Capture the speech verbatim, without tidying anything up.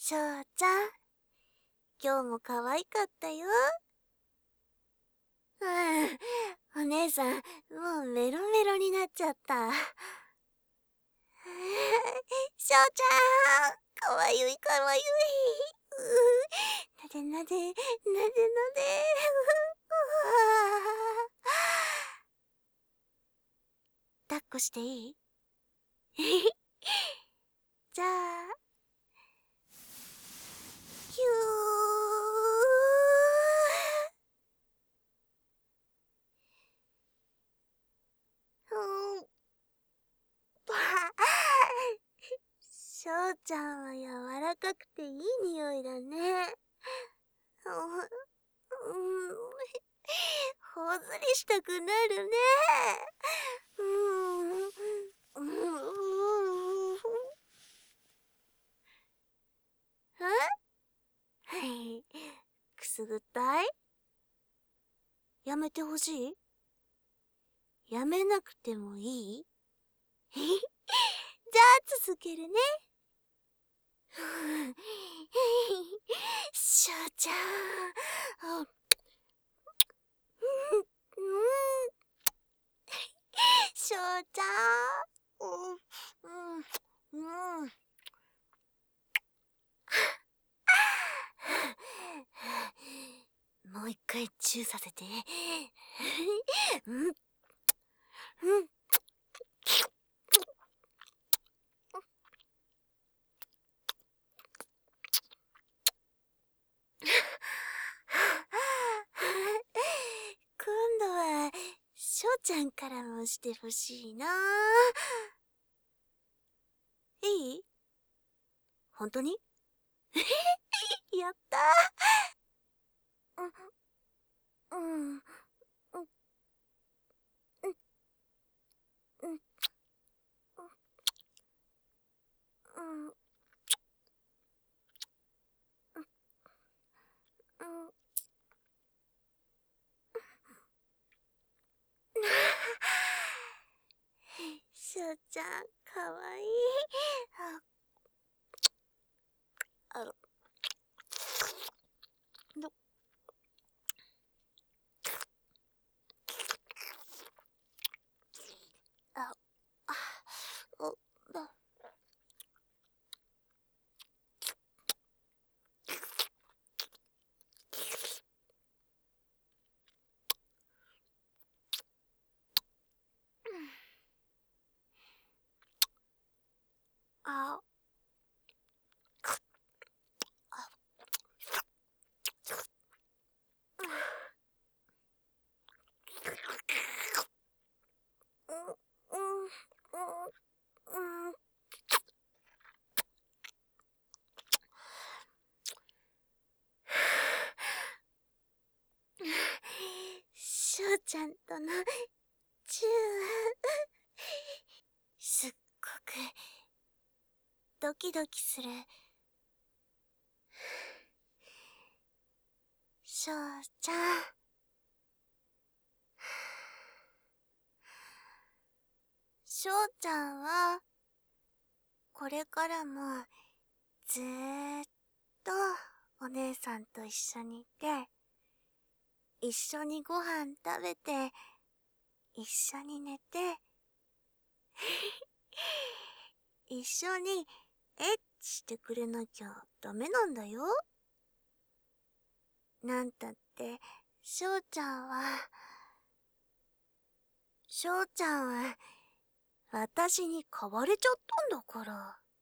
しょうちゃん、今日も可愛かったよ。うん、お姉さん、もうメロメロになっちゃった。しょうちゃん、かわゆいかわゆい。なでなで、なでなで。抱っこしていい？じゃあ、ひゅー。うん。しょうちゃんは柔らかくていい匂いだね。うん、ほずりしたくなるね。うん、うん、はい。くすぐったい？やめてほしい？やめなくてもいい？じゃあ続けるね。しょうちゃん。うんしょうちゃん。うん、うん、うん。もう一回チューさせて。うん、うん。今度は、しょうちゃんからもしてほしいな。いい？ほんとに？やったー。うん、うん、うん、うん、うん、うん、うん、うん。しょうちゃん、かわいい。あ、あの、ど、あ、あ、お、だ、あ、あ、うん、うん、うん、うん。しょうちゃんとのチュー、すっごくドキドキする。しょうちゃん。しょうちゃんは、これからもずーっとお姉さんと一緒にいて、一緒にご飯食べて、一緒に寝て、一緒にエッチしてくれなきゃダメなんだよ。なんたって、しょうちゃんは、しょうちゃんは、私に買われちゃったんだから。